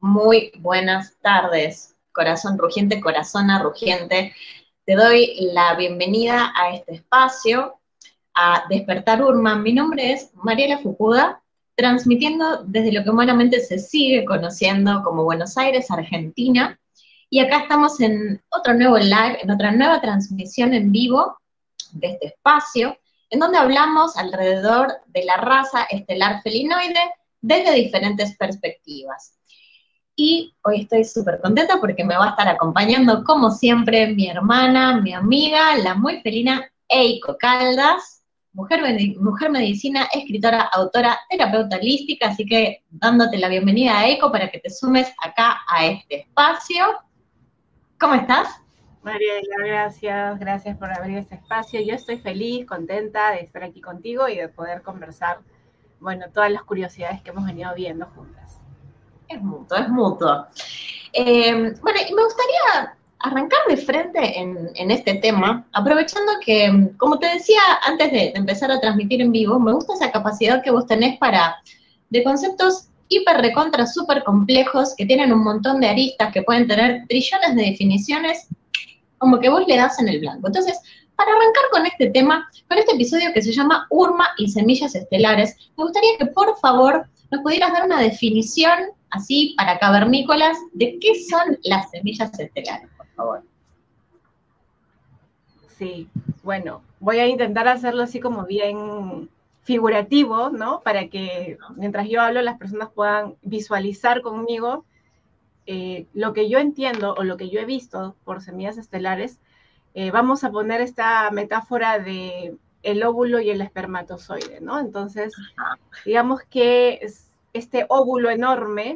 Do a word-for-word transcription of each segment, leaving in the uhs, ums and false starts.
Muy buenas tardes, corazón rugiente, corazona rugiente. Te doy la bienvenida a este espacio, a Despertar Urma. Mi nombre es Mariela Fukuda, transmitiendo desde lo que humanamente se sigue conociendo como Buenos Aires, Argentina. Y acá estamos en otro nuevo live, en otra nueva transmisión en vivo de este espacio, en donde hablamos alrededor de la raza estelar felinoide desde diferentes perspectivas. Y hoy estoy súper contenta porque me va a estar acompañando, como siempre, mi hermana, mi amiga, la muy felina Eiko Caldas, mujer, mujer medicina, escritora, autora, terapeuta holística, así que dándote la bienvenida a Eiko para que te sumes acá a este espacio. ¿Cómo estás? Mariela, gracias, gracias por abrir este espacio. Yo estoy feliz, contenta de estar aquí contigo y de poder conversar, bueno, todas las curiosidades que hemos venido viendo juntas. Es mutuo, es mutuo. Eh, bueno, y me gustaría arrancar de frente en, en este tema, aprovechando que, como te decía antes de, de empezar a transmitir en vivo, me gusta esa capacidad que vos tenés para, de conceptos hiper recontra súper complejos, que tienen un montón de aristas, que pueden tener trillones de definiciones, como que vos le das en el blanco. Entonces, para arrancar con este tema, con este episodio que se llama Urma y Semillas Estelares, me gustaría que por favor nos pudieras dar una definición, así para cavernícolas, de qué son las semillas estelares, por favor. Sí, bueno, voy a intentar hacerlo así como bien figurativo, ¿no? Para que mientras yo hablo las personas puedan visualizar conmigo eh, lo que yo entiendo o lo que yo he visto por semillas estelares. Eh, vamos a poner esta metáfora de el óvulo y el espermatozoide, ¿no? Entonces, digamos que este óvulo enorme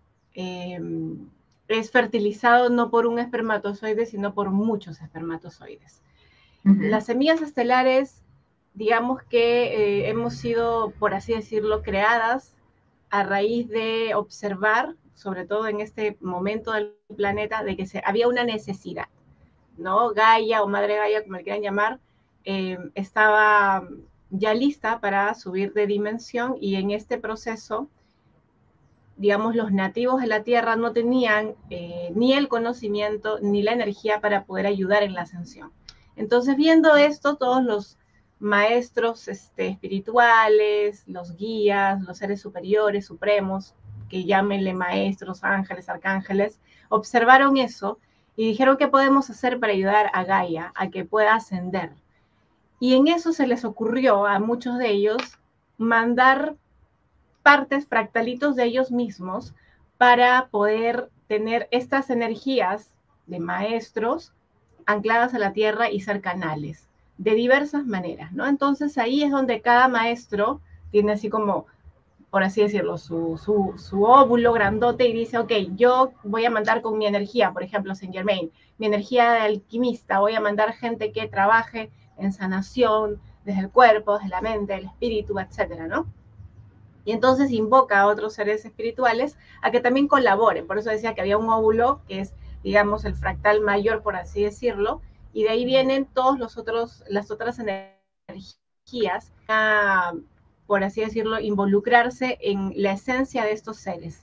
eh, es fertilizado no por un espermatozoide, sino por muchos espermatozoides. Uh-huh. Las semillas estelares, digamos que eh, hemos sido, por así decirlo, creadas a raíz de observar, sobre todo en este momento del planeta, de que se, había una necesidad, ¿no? Gaia o Madre Gaia, como le quieran llamar, eh, estaba ya lista para subir de dimensión y en este proceso, digamos, los nativos de la Tierra no tenían eh, ni el conocimiento ni la energía para poder ayudar en la ascensión. Entonces, viendo esto, todos los maestros este, espirituales, los guías, los seres superiores, supremos, que llámenle maestros, ángeles, arcángeles, observaron eso y dijeron qué podemos hacer para ayudar a Gaia a que pueda ascender. Y en eso se les ocurrió a muchos de ellos mandar partes, fractalitos de ellos mismos para poder tener estas energías de maestros ancladas a la tierra y ser canales de diversas maneras, ¿no? Entonces ahí es donde cada maestro tiene así como, por así decirlo, su, su, su óvulo grandote y dice, ok, yo voy a mandar con mi energía, por ejemplo, Saint Germain, mi energía de alquimista, voy a mandar gente que trabaje en sanación desde el cuerpo, desde la mente, el espíritu, etcétera, ¿no? Y entonces invoca a otros seres espirituales a que también colaboren. Por eso decía que había un óvulo, que es, digamos, el fractal mayor, por así decirlo, y de ahí vienen todos los otros, las otras energías a, por así decirlo, involucrarse en la esencia de estos seres.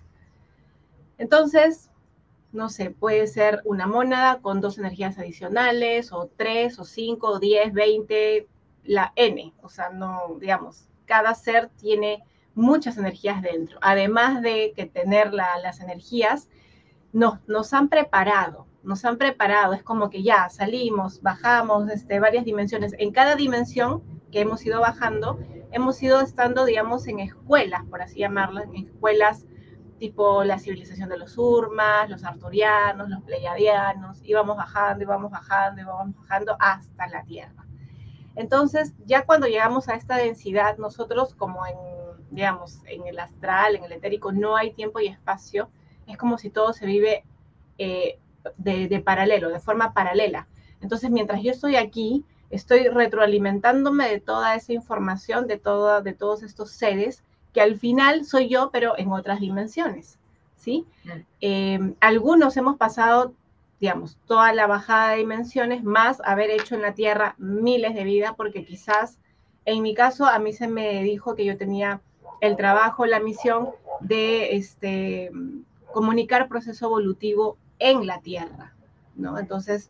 Entonces, no sé, puede ser una mónada con dos energías adicionales, o tres, o cinco, o diez, veinte, la N. O sea, no, digamos, cada ser tiene muchas energías dentro. Además de que tener la, las energías, nos, nos han preparado, nos han preparado. Es como que ya salimos, bajamos este, varias dimensiones. En cada dimensión que hemos ido bajando, hemos ido estando, digamos, en escuelas, por así llamarlas, en escuelas tipo la civilización de los Urmas, los arturianos, los pleiadianos, íbamos bajando, íbamos bajando, íbamos bajando hasta la Tierra. Entonces, ya cuando llegamos a esta densidad, nosotros como en, digamos, en el astral, en el etérico, no hay tiempo y espacio, es como si todo se vive eh, de, de paralelo, de forma paralela. Entonces, mientras yo estoy aquí, estoy retroalimentándome de toda esa información, de, todo, de todos estos seres, que al final soy yo, pero en otras dimensiones, ¿sí? Eh, algunos hemos pasado, digamos, toda la bajada de dimensiones, más haber hecho en la Tierra miles de vidas, porque quizás, en mi caso, a mí se me dijo que yo tenía el trabajo, la misión de, este, comunicar proceso evolutivo en la Tierra, ¿no? Entonces,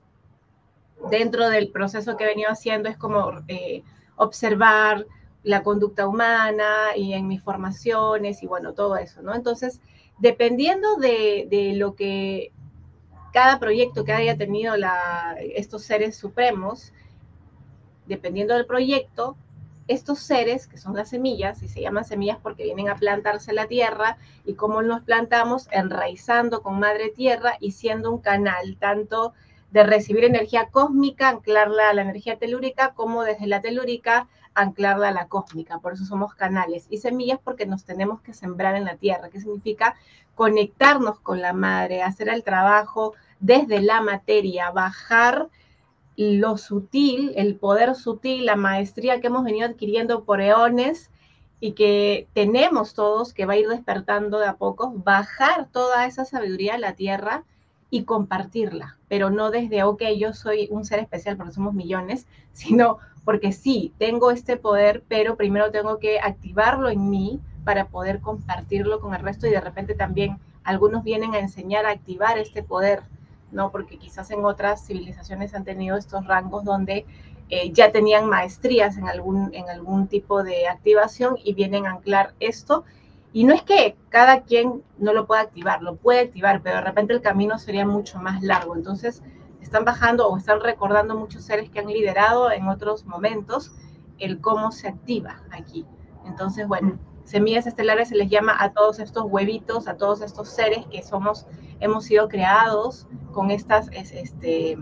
dentro del proceso que he venido haciendo es como eh, observar la conducta humana y en mis formaciones y bueno, todo eso, ¿no? Entonces, dependiendo de, de lo que cada proyecto que haya tenido la, estos seres supremos, dependiendo del proyecto, estos seres, que son las semillas, y se llaman semillas porque vienen a plantarse en la tierra, y cómo nos plantamos, enraizando con madre tierra y siendo un canal, tanto de recibir energía cósmica, anclarla a la energía telúrica, como desde la telúrica, anclarla a la cósmica. Por eso somos canales. Y semillas porque nos tenemos que sembrar en la tierra, que significa conectarnos con la madre, hacer el trabajo desde la materia, bajar lo sutil, el poder sutil, la maestría que hemos venido adquiriendo por eones y que tenemos todos, que va a ir despertando de a poco, bajar toda esa sabiduría a la tierra y compartirla, pero no desde, ok, yo soy un ser especial porque somos millones, sino porque sí, tengo este poder, pero primero tengo que activarlo en mí para poder compartirlo con el resto, y de repente también algunos vienen a enseñar a activar este poder, ¿no? Porque quizás en otras civilizaciones han tenido estos rangos donde eh, ya tenían maestrías en algún, en algún tipo de activación y vienen a anclar esto. Y no es que cada quien no lo pueda activar, lo puede activar, pero de repente el camino sería mucho más largo. Entonces están bajando o están recordando muchos seres que han liderado en otros momentos el cómo se activa aquí. Entonces, bueno, semillas estelares se les llama a todos estos huevitos, a todos estos seres que somos, hemos sido creados con estas este,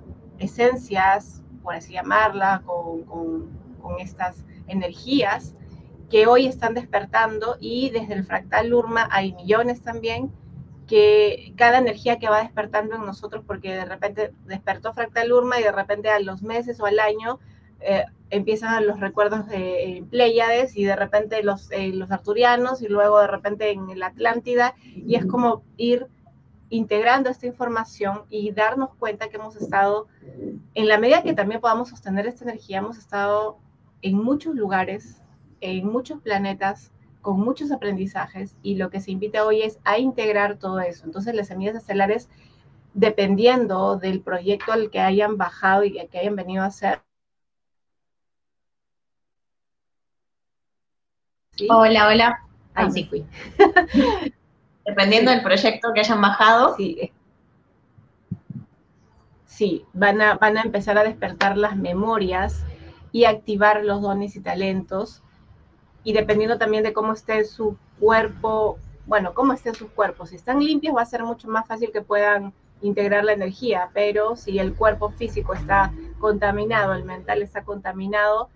esencias, por así llamarla, con, con, con estas energías que hoy están despertando, y desde el fractal Urma hay millones también, que cada energía que va despertando en nosotros, porque de repente despertó fractal Urma y de repente a los meses o al año eh, empiezan los recuerdos de eh, Pléyades, y de repente los, eh, los arturianos, y luego de repente en la Atlántida, y es como ir integrando esta información y darnos cuenta que hemos estado, en la medida que también podamos sostener esta energía, hemos estado en muchos lugares, en muchos planetas, con muchos aprendizajes, y lo que se invita hoy es a integrar todo eso. Entonces las semillas estelares, dependiendo del proyecto al que hayan bajado y al que hayan venido a hacer. ¿Sí? Hola, hola. Ahí sí fui. Dependiendo sí. del proyecto que hayan bajado. Sí, sí van, a, van a empezar a despertar las memorias y activar los dones y talentos. Y dependiendo también de cómo esté su cuerpo, bueno, cómo esté su cuerpo. Si están limpios va a ser mucho más fácil que puedan integrar la energía, pero si el cuerpo físico está contaminado, el mental está contaminado,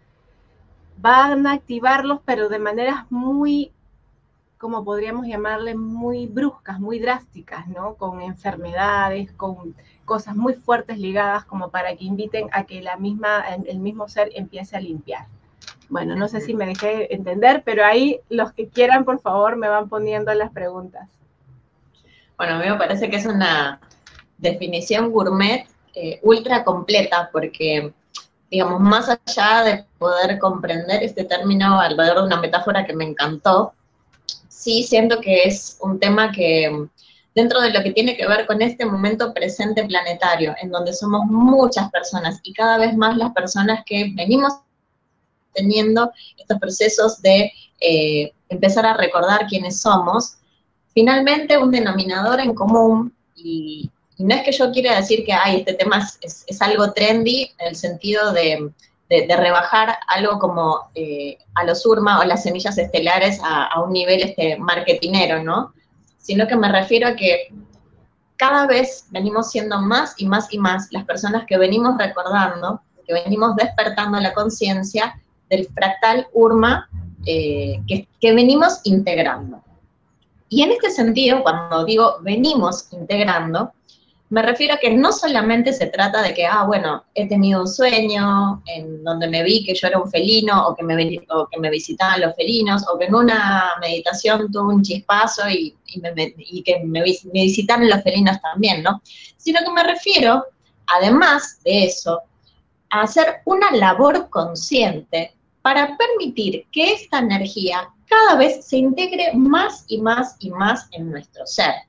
van a activarlos, pero de maneras muy, como podríamos llamarle, muy bruscas, muy drásticas, ¿no? Con enfermedades, con cosas muy fuertes ligadas, como para que inviten a que la misma, el mismo ser empiece a limpiar. Bueno, no sé si me dejé entender, pero ahí los que quieran, por favor, me van poniendo las preguntas. Bueno, a mí me parece que es una definición gourmet eh, ultra completa, porque, digamos, más allá de poder comprender este término alrededor de una metáfora que me encantó, sí siento que es un tema que, dentro de lo que tiene que ver con este momento presente planetario, en donde somos muchas personas, y cada vez más las personas que venimos teniendo estos procesos de eh, empezar a recordar quiénes somos, finalmente un denominador en común, y, y no es que yo quiera decir que ay, este tema es, es, es algo trendy, en el sentido de, de, de rebajar algo como eh, a los Urma o las semillas estelares a, a un nivel este, marketinero, ¿no? Sino que me refiero a que cada vez venimos siendo más y más y más las personas que venimos recordando, que venimos despertando la conciencia del fractal Urma eh, que, que venimos integrando. Y en este sentido, cuando digo venimos integrando, me refiero a que no solamente se trata de que, ah, bueno, he tenido un sueño en donde me vi que yo era un felino, o que me, o que me visitaban los felinos, o que en una meditación tuve un chispazo y, y, me, y que me, me visitaron los felinos también, ¿no? Sino que me refiero, además de eso, a hacer una labor consciente para permitir que esta energía cada vez se integre más y más y más en nuestro ser.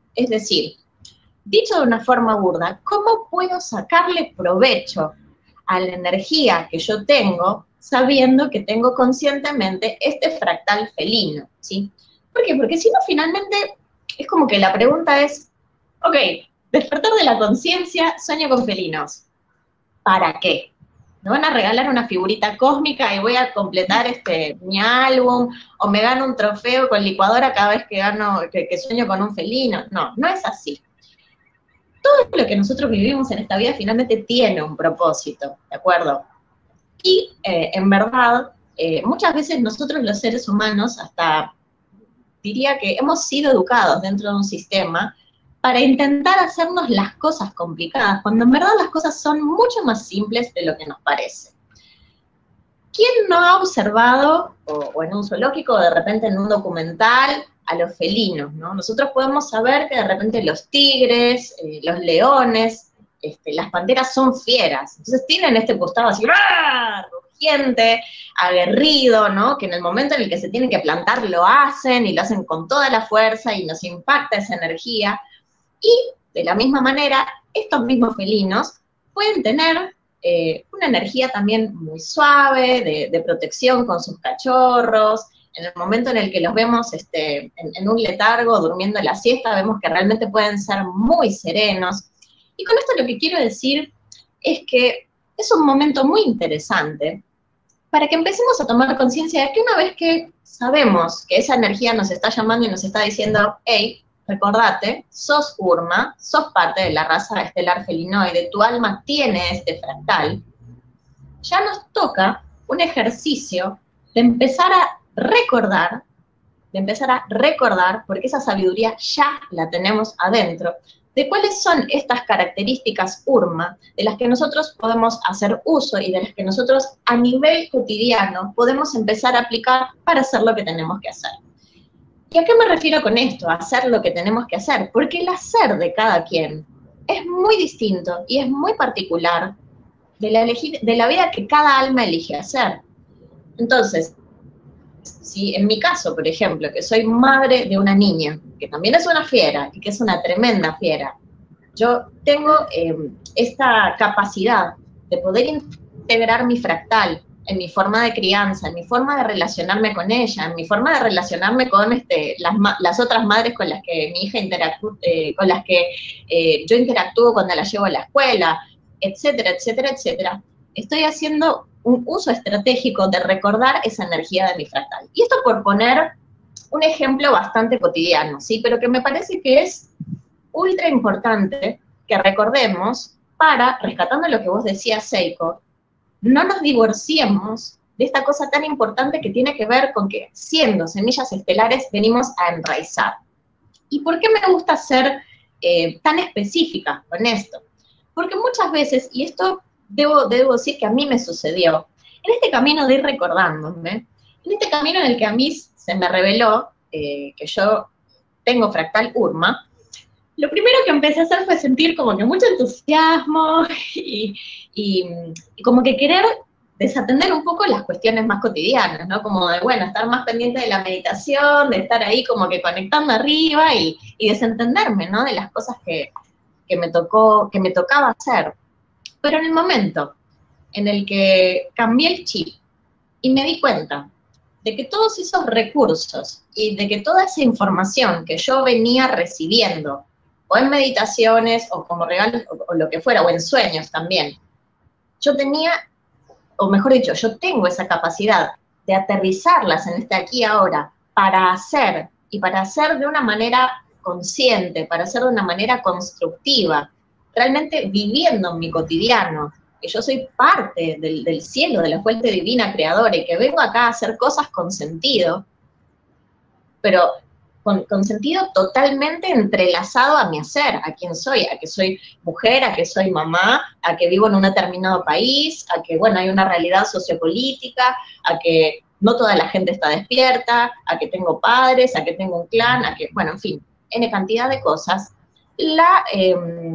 Es decir, dicho de una forma burda, ¿cómo puedo sacarle provecho a la energía que yo tengo sabiendo que tengo conscientemente este fractal felino, ¿sí? ¿Por qué? Porque si no, finalmente, es como que la pregunta es, ok, despertar de la conciencia, sueño con felinos. ¿Para qué? ¿Me van a regalar una figurita cósmica y voy a completar este, mi álbum? ¿O me gano un trofeo con licuadora cada vez que, gano, que, que sueño con un felino? No, no es así. Todo lo que nosotros vivimos en esta vida finalmente tiene un propósito, ¿de acuerdo? Y eh, en verdad, eh, muchas veces nosotros los seres humanos, hasta diría que hemos sido educados dentro de un sistema para intentar hacernos las cosas complicadas, cuando en verdad las cosas son mucho más simples de lo que nos parece. ¿Quién no ha observado, o, o en un zoológico, o de repente en un documental, a los felinos, ¿no? Nosotros podemos saber que de repente los tigres, eh, los leones, este, las panteras son fieras, entonces tienen este costado así, ¡ah!, rugiente, aguerrido, ¿no? Que en el momento en el que se tienen que plantar lo hacen, y lo hacen con toda la fuerza, y nos impacta esa energía. Y, de la misma manera, estos mismos felinos pueden tener eh, una energía también muy suave, de, de protección con sus cachorros. En el momento en el que los vemos este, en, en un letargo, durmiendo la siesta, vemos que realmente pueden ser muy serenos. Y con esto lo que quiero decir es que es un momento muy interesante para que empecemos a tomar conciencia de que una vez que sabemos que esa energía nos está llamando y nos está diciendo, hey, recordate, sos Urma, sos parte de la raza estelar felinoide, tu alma tiene este fractal, ya nos toca un ejercicio de empezar a recordar, de empezar a recordar, porque esa sabiduría ya la tenemos adentro, de cuáles son estas características Urma, de las que nosotros podemos hacer uso y de las que nosotros a nivel cotidiano podemos empezar a aplicar para hacer lo que tenemos que hacer. ¿Y a qué me refiero con esto? A hacer lo que tenemos que hacer, porque el hacer de cada quien es muy distinto y es muy particular de la, elegir, de la vida que cada alma elige hacer. Entonces, si en mi caso, por ejemplo, que soy madre de una niña, que también es una fiera y que es una tremenda fiera, yo tengo eh, esta capacidad de poder integrar mi fractal en mi forma de crianza, en mi forma de relacionarme con ella, en mi forma de relacionarme con este, las, las otras madres con las que mi hija interactúa, eh, con las que eh, yo interactúo cuando la llevo a la escuela, etcétera, etcétera, etcétera. Estoy haciendo un uso estratégico de recordar esa energía de mi fractal. Y esto por poner un ejemplo bastante cotidiano, ¿sí? Pero que me parece que es ultra importante que recordemos para, rescatando lo que vos decías, Seiko, no nos divorciemos de esta cosa tan importante que tiene que ver con que, siendo semillas estelares, venimos a enraizar. ¿Y por qué me gusta ser eh, tan específica con esto? Porque muchas veces, y esto debo, debo decir que a mí me sucedió, en este camino de ir recordándome, en este camino en el que a mí se me reveló eh, que yo tengo fractal Urma, lo primero que empecé a hacer fue sentir como que mucho entusiasmo y, y, y como que querer desatender un poco las cuestiones más cotidianas, ¿no? Como de, bueno, estar más pendiente de la meditación, de estar ahí como que conectando arriba y, y desentenderme, ¿no? De las cosas que, que, me tocó, que me tocaba hacer. Pero en el momento en el que cambié el chip y me di cuenta de que todos esos recursos y de que toda esa información que yo venía recibiendo, o en meditaciones, o como regalo, o, o lo que fuera, o en sueños también, yo tenía, o mejor dicho, yo tengo esa capacidad de aterrizarlas en este aquí y ahora, para hacer, y para hacer de una manera consciente, para hacer de una manera constructiva, realmente viviendo en mi cotidiano, que yo soy parte del, del cielo, de la fuente divina creadora, y que vengo acá a hacer cosas con sentido, pero con, con sentido totalmente entrelazado a mi hacer, a quién soy, a que soy mujer, a que soy mamá, a que vivo en un determinado país, a que, bueno, hay una realidad sociopolítica, a que no toda la gente está despierta, a que tengo padres, a que tengo un clan, a que, bueno, en fin, N cantidad de cosas. La, eh,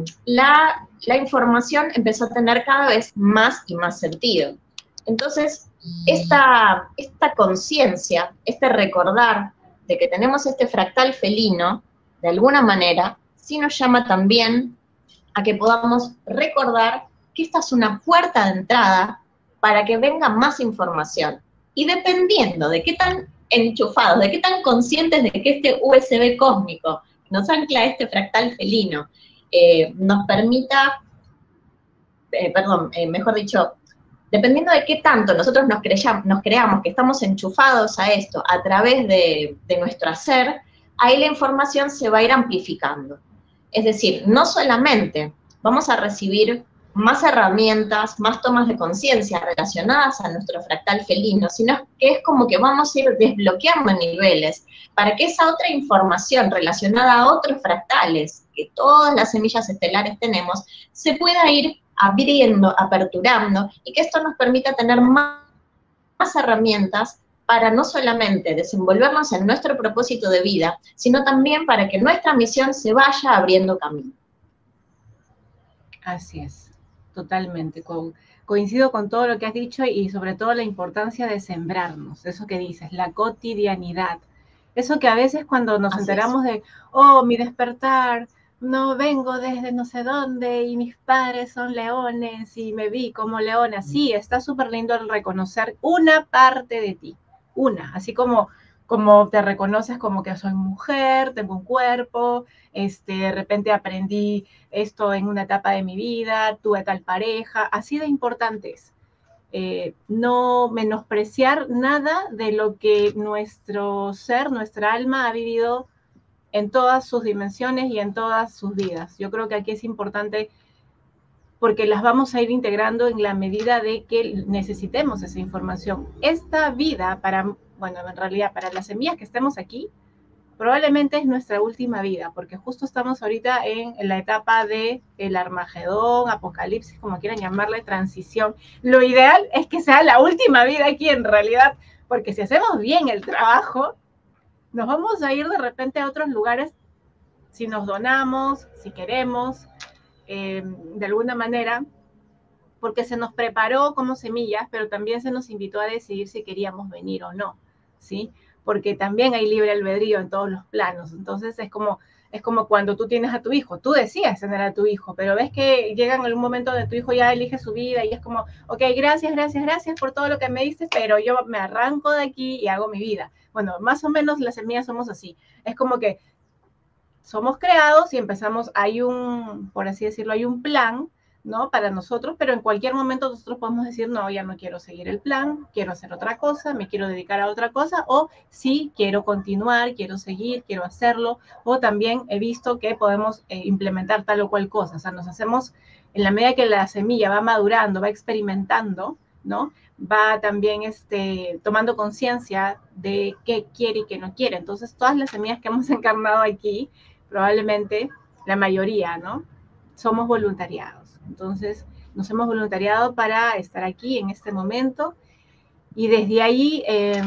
la, la información empezó a tener cada vez más y más sentido. Entonces, esta, esta conciencia, este recordar de que tenemos este fractal felino, de alguna manera, sí nos llama también a que podamos recordar que esta es una puerta de entrada para que venga más información. Y dependiendo de qué tan enchufados, de qué tan conscientes de que este U S B cósmico nos ancla a este fractal felino, eh, nos permita, eh, perdón, eh, mejor dicho, dependiendo de qué tanto nosotros nos, creyamos, nos creamos que estamos enchufados a esto a través de, de nuestro hacer, ahí la información se va a ir amplificando. Es decir, no solamente vamos a recibir más herramientas, más tomas de conciencia relacionadas a nuestro fractal felino, sino que es como que vamos a ir desbloqueando niveles para que esa otra información relacionada a otros fractales que todas las semillas estelares tenemos, se pueda ir abriendo, aperturando, y que esto nos permita tener más, más herramientas para no solamente desenvolvernos en nuestro propósito de vida, sino también para que nuestra misión se vaya abriendo camino. Así es, totalmente. Co coincido con todo lo que has dicho y sobre todo la importancia de sembrarnos, eso que dices, la cotidianidad. Eso que a veces cuando nos Así enteramos es. de, oh, mi despertar, no vengo desde no sé dónde y mis padres son leones y me vi como leona. Sí, está súper lindo el reconocer una parte de ti, una, así como, como te reconoces como que soy mujer, tengo un cuerpo, este, de repente aprendí esto en una etapa de mi vida, tuve tal pareja, así de importante es. Eh, no menospreciar nada de lo que nuestro ser, nuestra alma ha vivido en todas sus dimensiones y en todas sus vidas. Yo creo que aquí es importante porque las vamos a ir integrando en la medida de que necesitemos esa información. Esta vida, para, bueno, en realidad para las semillas que estemos aquí, probablemente es nuestra última vida, porque justo estamos ahorita en la etapa de el Armagedón, Apocalipsis, como quieran llamarle, transición. Lo ideal es que sea la última vida aquí en realidad, porque si hacemos bien el trabajo, nos vamos a ir de repente a otros lugares si nos donamos, si queremos, eh, de alguna manera, porque se nos preparó como semillas, pero también se nos invitó a decidir si queríamos venir o no, ¿sí? Porque también hay libre albedrío en todos los planos. Entonces es como, es como cuando tú tienes a tu hijo, tú decías tener a tu hijo, pero ves que llega en algún momento donde tu hijo ya elige su vida y es como, ok, gracias, gracias, gracias por todo lo que me diste, pero yo me arranco de aquí y hago mi vida. Bueno, más o menos las semillas somos así. Es como que somos creados y empezamos, hay un, por así decirlo, hay un plan, ¿no? Para nosotros, pero en cualquier momento nosotros podemos decir, no, ya no quiero seguir el plan, quiero hacer otra cosa, me quiero dedicar a otra cosa, o sí, quiero continuar, quiero seguir, quiero hacerlo, o también he visto que podemos eh, implementar tal o cual cosa, o sea, nos hacemos, en la medida que la semilla va madurando, va experimentando, ¿no? Va también este, tomando conciencia de qué quiere y qué no quiere. Entonces, todas las semillas que hemos encarnado aquí, probablemente la mayoría, ¿no? Somos voluntariados. Entonces, nos hemos voluntariado para estar aquí en este momento y desde ahí, eh,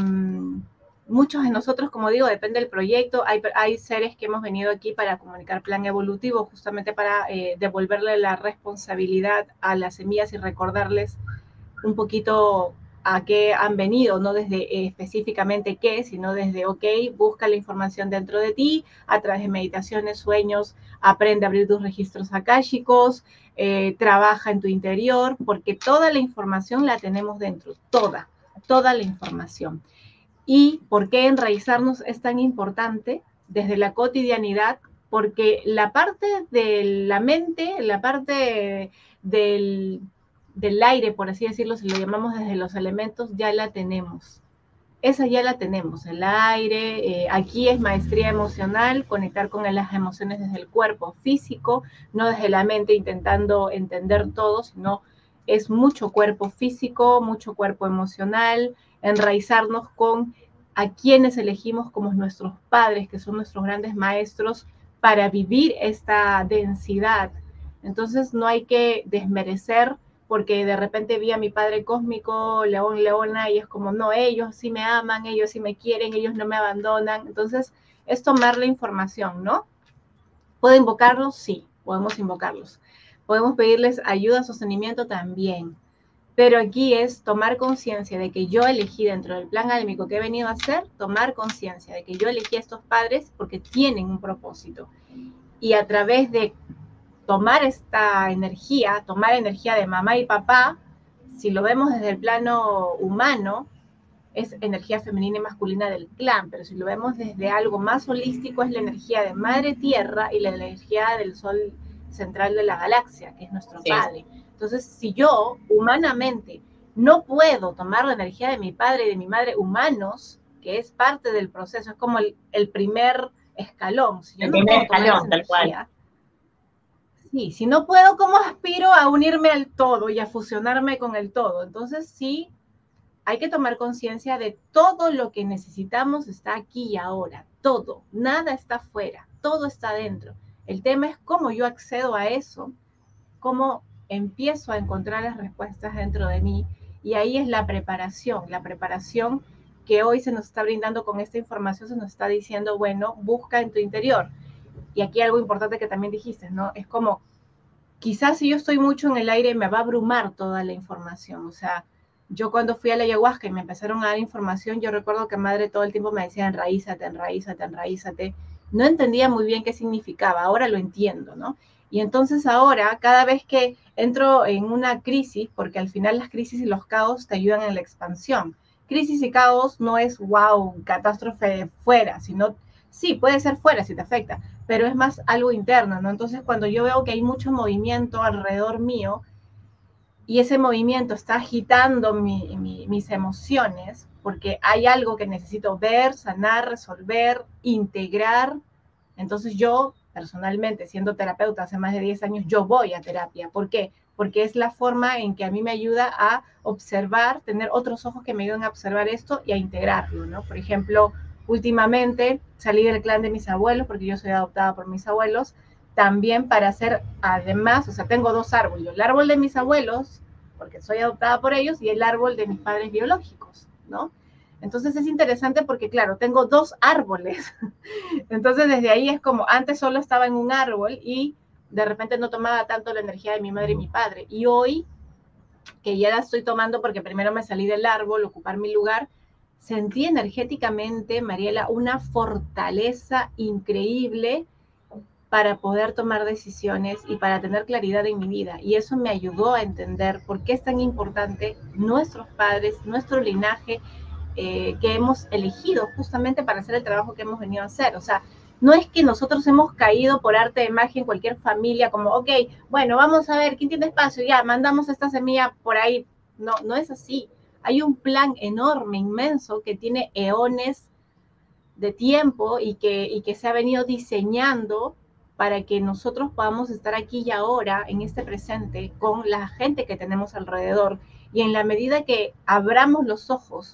muchos de nosotros, como digo, depende del proyecto, hay, hay seres que hemos venido aquí para comunicar plan evolutivo, justamente para eh, devolverle la responsabilidad a las semillas y recordarles un poquito a qué han venido, no desde eh, específicamente qué, sino desde, ok, busca la información dentro de ti, a través de meditaciones, sueños, aprende a abrir tus registros akáshicos, eh, trabaja en tu interior, porque toda la información la tenemos dentro, toda, toda la información. ¿Y por qué enraizarnos es tan importante? Desde la cotidianidad, porque la parte de la mente, la parte del... del aire, por así decirlo, si lo llamamos desde los elementos, ya la tenemos. Esa ya la tenemos, el aire, eh, aquí es maestría emocional, conectar con las emociones desde el cuerpo físico, no desde la mente intentando entender todo, sino es mucho cuerpo físico, mucho cuerpo emocional, enraizarnos con a quienes elegimos como nuestros padres, que son nuestros grandes maestros, para vivir esta densidad. Entonces no hay que desmerecer porque de repente vi a mi padre cósmico, León, Leona, y es como, no, ellos sí me aman, ellos sí me quieren, ellos no me abandonan. Entonces, es tomar la información, ¿no? ¿Puedo invocarlos? Sí, podemos invocarlos. Podemos pedirles ayuda, sostenimiento también. Pero aquí es tomar conciencia de que yo elegí dentro del plan álmico que he venido a hacer, tomar conciencia de que yo elegí a estos padres porque tienen un propósito. y a través de tomar esta energía, tomar energía de mamá y papá, si lo vemos desde el plano humano, es energía femenina y masculina del clan, pero si lo vemos desde algo más holístico, es la energía de Madre Tierra y la energía del Sol central de la galaxia, que es nuestro sí. Padre. Entonces, si yo humanamente no puedo tomar la energía de mi padre y de mi madre humanos, que es parte del proceso, es como el, el primer escalón. Si yo el no primer puedo escalón, tal cual. Sí, si no puedo, ¿cómo aspiro a unirme al todo y a fusionarme con el todo? Entonces, sí, hay que tomar conciencia de todo lo que necesitamos está aquí y ahora, todo, nada está fuera, todo está dentro. El tema es cómo yo accedo a eso, cómo empiezo a encontrar las respuestas dentro de mí, y ahí es la preparación, la preparación que hoy se nos está brindando con esta información, se nos está diciendo, bueno, busca en tu interior. Y aquí algo importante que también dijiste, ¿no? Es como, quizás si yo estoy mucho en el aire me va a abrumar toda la información, o sea, yo cuando fui a la ayahuasca y me empezaron a dar información, yo recuerdo que madre todo el tiempo me decía, enraízate, enraízate, enraízate. No entendía muy bien qué significaba, ahora lo entiendo, ¿no? Y entonces ahora, cada vez que entro en una crisis, porque al final las crisis y los caos te ayudan en la expansión. Crisis y caos no es, wow, catástrofe fuera, sino, sí, puede ser fuera si te afecta, pero es más algo interno, ¿no? Entonces cuando yo veo que hay mucho movimiento alrededor mío, y ese movimiento está agitando mi, mi, mis emociones, porque hay algo que necesito ver, sanar, resolver, integrar. Entonces yo, personalmente, siendo terapeuta hace más de diez años, yo voy a terapia. ¿Por qué? Porque es la forma en que a mí me ayuda a observar, tener otros ojos que me ayuden a observar esto y a integrarlo, ¿no? Por ejemplo, últimamente salí del clan de mis abuelos, porque yo soy adoptada por mis abuelos, también para hacer, además, o sea, tengo dos árboles, el árbol de mis abuelos, porque soy adoptada por ellos, y el árbol de mis padres biológicos, ¿no? Entonces es interesante porque, claro, tengo dos árboles. Entonces desde ahí es como, antes solo estaba en un árbol y de repente no tomaba tanto la energía de mi madre y mi padre. Y hoy, que ya la estoy tomando porque primero me salí del árbol, ocupar mi lugar, sentí energéticamente, Mariela, una fortaleza increíble para poder tomar decisiones y para tener claridad en mi vida. Y eso me ayudó a entender por qué es tan importante nuestros padres, nuestro linaje, eh, que hemos elegido justamente para hacer el trabajo que hemos venido a hacer. O sea, no es que nosotros hemos caído por arte de magia en cualquier familia, como, ok, bueno, vamos a ver, ¿quién tiene espacio? Ya, mandamos esta semilla por ahí. No, no es así. Hay un plan enorme, inmenso, que tiene eones de tiempo y que, y que se ha venido diseñando para que nosotros podamos estar aquí y ahora, en este presente, con la gente que tenemos alrededor. Y en la medida que abramos los ojos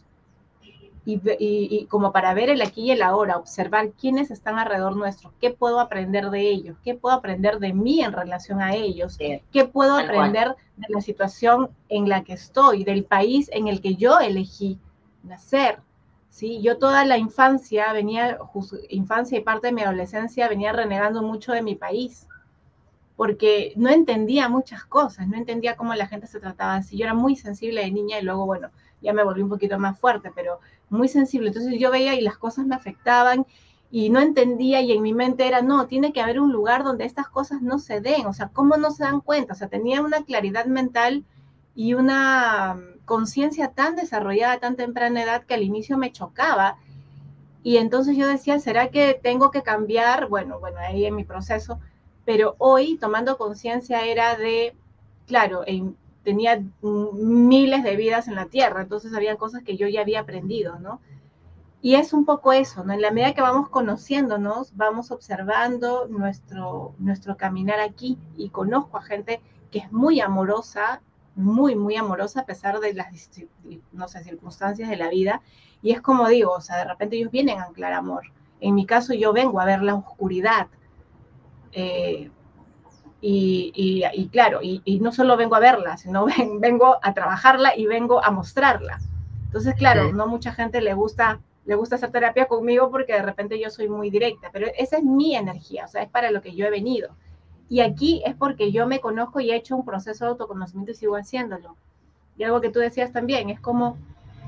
y, y, y como para ver el aquí y el ahora, observar quiénes están alrededor nuestro, qué puedo aprender de ellos, qué puedo aprender de mí en relación a ellos, sí, qué puedo aprender cual. de la situación en la que estoy, del país en el que yo elegí nacer. ¿Sí? Yo toda la infancia, venía, infancia y parte de mi adolescencia, venía renegando mucho de mi país, porque no entendía muchas cosas, no entendía cómo la gente se trataba así. Yo era muy sensible de niña y luego, bueno, ya me volví un poquito más fuerte, pero muy sensible. Entonces yo veía y las cosas me afectaban y no entendía, y en mi mente era, no, tiene que haber un lugar donde estas cosas no se den, o sea, ¿cómo no se dan cuenta? O sea, tenía una claridad mental y una conciencia tan desarrollada a tan temprana edad que al inicio me chocaba, y entonces yo decía, ¿será que tengo que cambiar? Bueno, bueno, ahí en mi proceso, pero hoy tomando conciencia era de, claro, en, tenía miles de vidas en la Tierra, entonces había cosas que yo ya había aprendido, ¿no? Y es un poco eso, ¿no? En la medida que vamos conociéndonos, vamos observando nuestro, nuestro caminar aquí, y conozco a gente que es muy amorosa, muy, muy amorosa a pesar de las, no sé, circunstancias de la vida, y es como digo, o sea, de repente ellos vienen a anclar amor. En mi caso yo vengo a ver la oscuridad, eh, y, y, y claro, y, y no solo vengo a verla, sino ven, vengo a trabajarla y vengo a mostrarla. Entonces, claro, no mucha gente le gusta, le gusta hacer terapia conmigo porque de repente yo soy muy directa, pero esa es mi energía, o sea, es para lo que yo he venido. Y aquí es porque yo me conozco y he hecho un proceso de autoconocimiento y sigo haciéndolo. Y algo que tú decías también, es como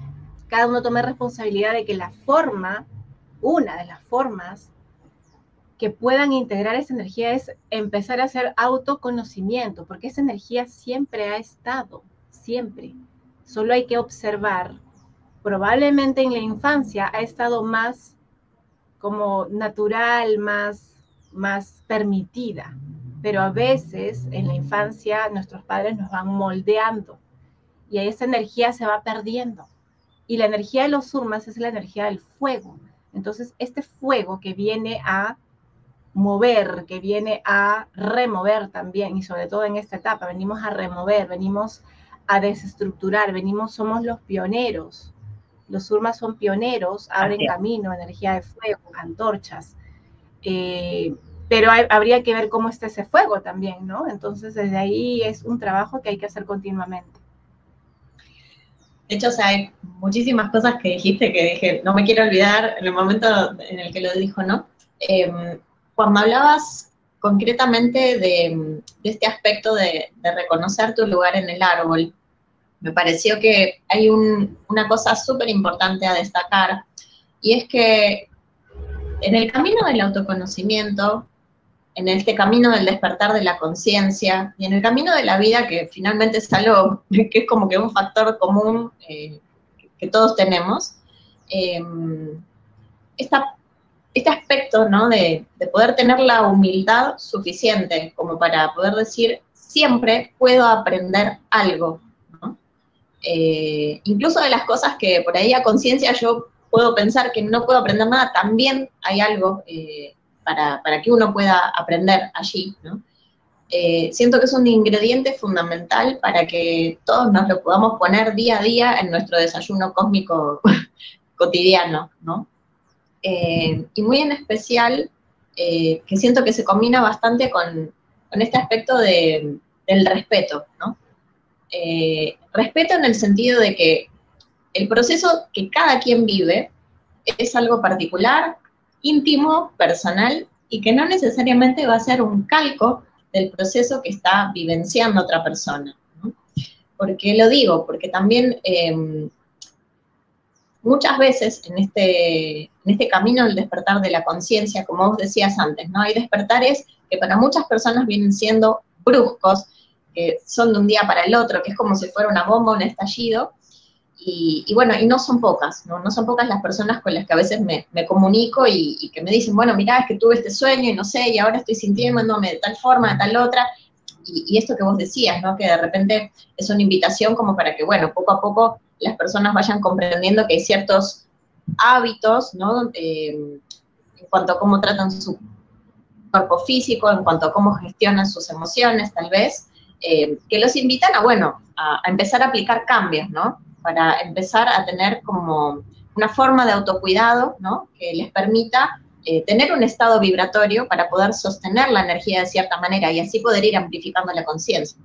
cada uno tome responsabilidad de que la forma, una de las formas que puedan integrar esa energía es empezar a hacer autoconocimiento, porque esa energía siempre ha estado, siempre. Solo hay que observar. Probablemente en la infancia ha estado más como natural, más, más permitida, pero a veces en la infancia nuestros padres nos van moldeando y esa energía se va perdiendo. Y la energía de los surmas es la energía del fuego. Entonces, este fuego que viene a mover, que viene a remover también, y sobre todo en esta etapa, venimos a remover, venimos a desestructurar, venimos, somos los pioneros. Los surmas son pioneros, abren camino, energía de fuego, antorchas. Eh, pero hay, habría que ver cómo está ese fuego también, ¿no? Entonces, desde ahí es un trabajo que hay que hacer continuamente. De hecho, o sea, hay muchísimas cosas que dijiste que dije, no me quiero olvidar en el momento en el que lo dijo, ¿no? Eh, cuando hablabas concretamente de, de este aspecto de, de reconocer tu lugar en el árbol, me pareció que hay un, una cosa súper importante a destacar, y es que en el camino del autoconocimiento, en este camino del despertar de la conciencia, y en el camino de la vida, que finalmente es algo que es como que un factor común eh, que todos tenemos, eh, esta, este aspecto, ¿no?, de, de poder tener la humildad suficiente como para poder decir, siempre puedo aprender algo, ¿no? Eh, incluso de las cosas que por ahí a conciencia yo puedo pensar que no puedo aprender nada, también hay algo eh, para, para que uno pueda aprender allí, ¿no? Eh, siento que es un ingrediente fundamental para que todos nos lo podamos poner día a día en nuestro desayuno cósmico cotidiano, ¿no? Eh, y muy en especial, eh, que siento que se combina bastante con, con este aspecto de, del respeto, ¿no? Eh, respeto en el sentido de que el proceso que cada quien vive es algo particular, íntimo, personal, y que no necesariamente va a ser un calco del proceso que está vivenciando otra persona, ¿no? ¿Por qué lo digo? Porque también eh, muchas veces en este, en este camino del despertar de la conciencia, como vos decías antes, ¿no? Hay despertares que para muchas personas vienen siendo bruscos, que son de un día para el otro, que es como si fuera una bomba, un estallido, y, y bueno, y no son pocas, ¿no? No son pocas las personas con las que a veces me, me comunico y, y que me dicen, bueno, mirá, es que tuve este sueño y no sé, y ahora estoy sintiéndome de tal forma, de tal otra, y, y esto que vos decías, ¿no? Que de repente es una invitación como para que, bueno, poco a poco las personas vayan comprendiendo que hay ciertos hábitos, ¿no? Eh, en cuanto a cómo tratan su cuerpo físico, en cuanto a cómo gestionan sus emociones, tal vez, eh, que los invitan a, bueno, a, a empezar a aplicar cambios, ¿no? Para empezar a tener como una forma de autocuidado, ¿no? Que les permita eh, tener un estado vibratorio para poder sostener la energía de cierta manera y así poder ir amplificando la conciencia.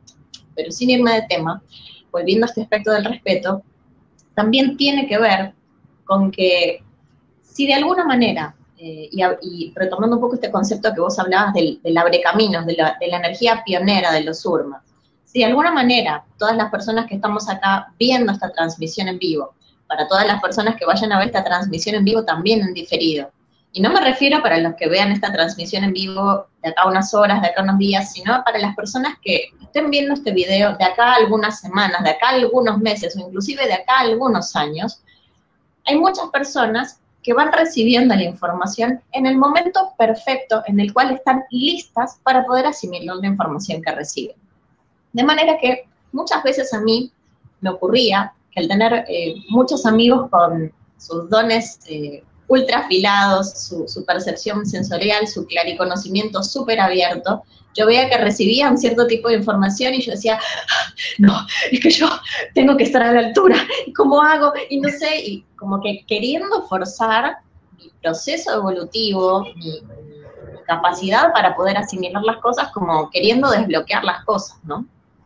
Pero sin irme de tema, volviendo a este aspecto del respeto, también tiene que ver con que si de alguna manera, eh, y, y retomando un poco este concepto que vos hablabas del, del abrecaminos, de la, de la energía pionera de los surmas, si de alguna manera todas las personas que estamos acá viendo esta transmisión en vivo, para todas las personas que vayan a ver esta transmisión en vivo también en diferido, y no me refiero para los que vean esta transmisión en vivo de acá unas horas, de acá unos días, sino para las personas que estén viendo este video de acá algunas semanas, de acá algunos meses, o inclusive de acá algunos años, hay muchas personas que van recibiendo la información en el momento perfecto en el cual están listas para poder asimilar la información que reciben. De manera que muchas veces a mí me ocurría que al tener eh, muchos amigos con sus dones eh, ultra afilados, su, su percepción sensorial, su clariconocimiento súper abierto, yo veía que recibían cierto tipo de información y yo decía, ah, no, es que yo tengo que estar a la altura, ¿y cómo hago? Y no sé, y como que queriendo forzar mi proceso evolutivo, mi, mi capacidad para poder asimilar las cosas, como queriendo desbloquear las cosas, ¿no?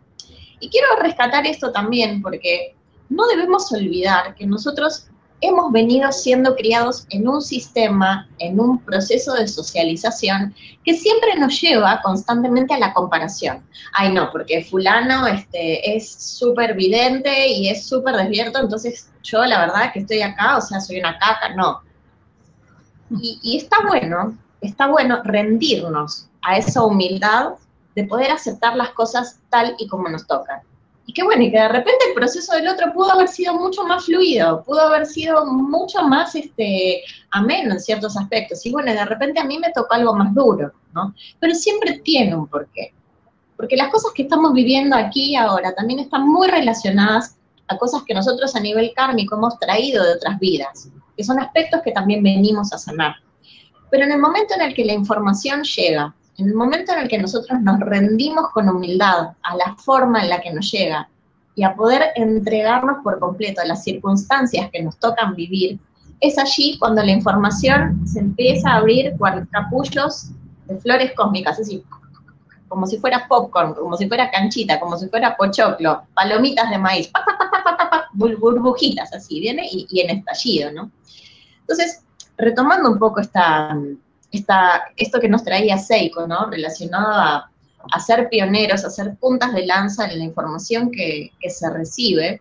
Y quiero rescatar esto también, porque no debemos olvidar que nosotros hemos venido siendo criados en un sistema, en un proceso de socialización que siempre nos lleva constantemente a la comparación. Ay, no, porque fulano este, es súper vidente y es súper despierto, entonces yo la verdad que estoy acá, o sea, soy una caca, no. Y, y está bueno está bueno rendirnos a esa humildad de poder aceptar las cosas tal y como nos tocan. Y qué bueno, y que de repente el proceso del otro pudo haber sido mucho más fluido, pudo haber sido mucho más este, ameno en ciertos aspectos. Y bueno, de repente a mí me tocó algo más duro, ¿no? Pero siempre tiene un porqué. Porque las cosas que estamos viviendo aquí y ahora también están muy relacionadas a cosas que nosotros a nivel kármico hemos traído de otras vidas, que son aspectos que también venimos a sanar. Pero en el momento en el que la información llega, en el momento en el que nosotros nos rendimos con humildad a la forma en la que nos llega y a poder entregarnos por completo a las circunstancias que nos tocan vivir, es allí cuando la información se empieza a abrir cual capullos de flores cósmicas, es decir, como si fuera popcorn, como si fuera canchita, como si fuera pochoclo, palomitas de maíz, pa, pa, pa, pa, pa, pa, burbujitas, así viene, y, y en estallido, ¿no? Entonces, retomando un poco esta... Esta, esto que nos traía Seiko, ¿no? Relacionado a, a ser pioneros, a ser puntas de lanza en la información que, que se recibe,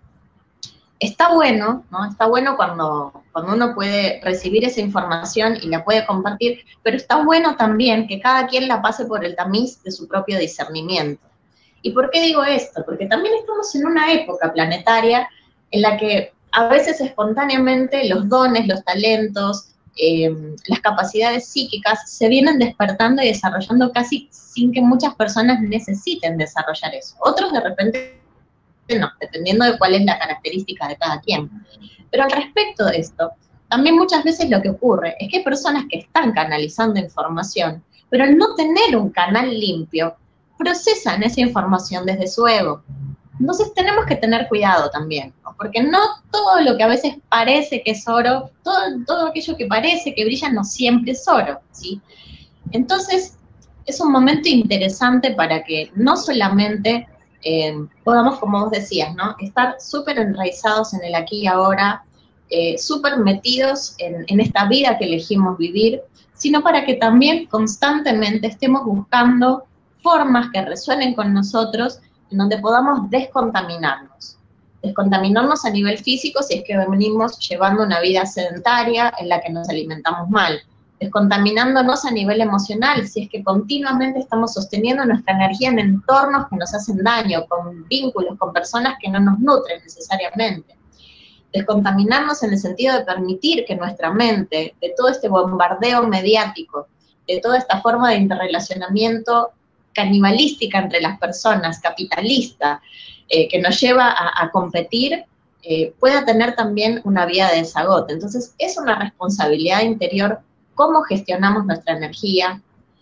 está bueno, ¿no? Está bueno cuando, cuando uno puede recibir esa información y la puede compartir, pero está bueno también que cada quien la pase por el tamiz de su propio discernimiento. ¿Y por qué digo esto? Porque también estamos en una época planetaria en la que a veces espontáneamente los dones, los talentos, Eh, las capacidades psíquicas se vienen despertando y desarrollando casi sin que muchas personas necesiten desarrollar eso. Otros de repente no, dependiendo de cuál es la característica de cada quien. Pero al respecto de esto, también muchas veces lo que ocurre es que hay personas que están canalizando información, pero al no tener un canal limpio, procesan esa información desde su ego. Entonces tenemos que tener cuidado también, ¿no? Porque no todo lo que a veces parece que es oro, todo, todo aquello que parece que brilla no siempre es oro, ¿sí? Entonces es un momento interesante para que no solamente eh, podamos, como vos decías, ¿no? Estar súper enraizados en el aquí y ahora, eh, súper metidos en, en esta vida que elegimos vivir, sino para que también constantemente estemos buscando formas que resuenen con nosotros, en donde podamos descontaminarnos. Descontaminarnos a nivel físico si es que venimos llevando una vida sedentaria en la que nos alimentamos mal. Descontaminándonos a nivel emocional si es que continuamente estamos sosteniendo nuestra energía en entornos que nos hacen daño, con vínculos, con personas que no nos nutren necesariamente. Descontaminarnos en el sentido de permitir que nuestra mente, de todo este bombardeo mediático, de toda esta forma de interrelacionamiento canibalística entre las personas, capitalista, eh, que nos lleva a, a competir, eh, pueda tener también una vía de desagote. Entonces, es una responsabilidad interior cómo gestionamos nuestra energía,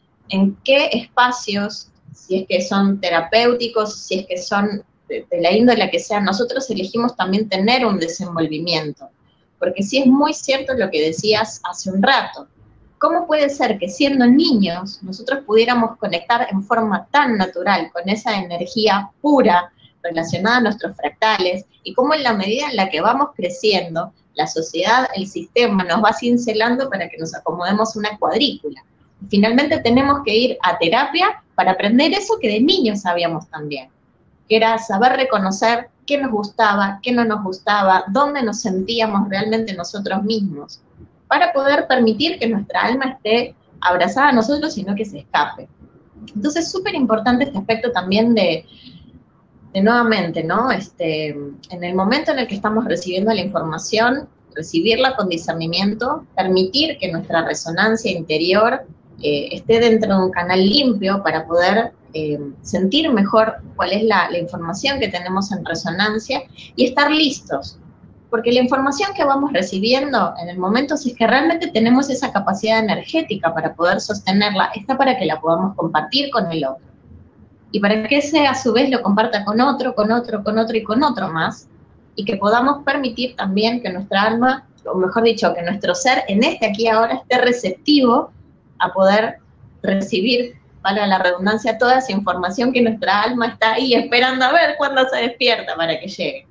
en qué espacios, si es que son terapéuticos, si es que son de, de la índole que sea, nosotros elegimos también tener un desenvolvimiento. Porque sí es muy cierto lo que decías hace un rato. ¿Cómo puede ser que siendo niños nosotros pudiéramos conectar en forma tan natural con esa energía pura relacionada a nuestros fractales y cómo en la medida en la que vamos creciendo, la sociedad, el sistema nos va cincelando para que nos acomodemos una cuadrícula? Finalmente tenemos que ir a terapia para aprender eso que de niños sabíamos también, que era saber reconocer qué nos gustaba, qué no nos gustaba, dónde nos sentíamos realmente nosotros mismos, para poder permitir que nuestra alma esté abrazada a nosotros y no que se escape. Entonces, es súper importante este aspecto también de, de nuevamente, ¿no? Este, en el momento en el que estamos recibiendo la información, recibirla con discernimiento, permitir que nuestra resonancia interior eh, esté dentro de un canal limpio para poder eh, sentir mejor cuál es la, la información que tenemos en resonancia y estar listos. Porque la información que vamos recibiendo en el momento, si es que realmente tenemos esa capacidad energética para poder sostenerla, está para que la podamos compartir con el otro. Y para que ese a su vez lo comparta con otro, con otro, con otro y con otro más, y que podamos permitir también que nuestra alma, o mejor dicho, que nuestro ser en este aquí ahora esté receptivo a poder recibir, para la redundancia, toda esa información que nuestra alma está ahí esperando a ver cuándo se despierta para que llegue.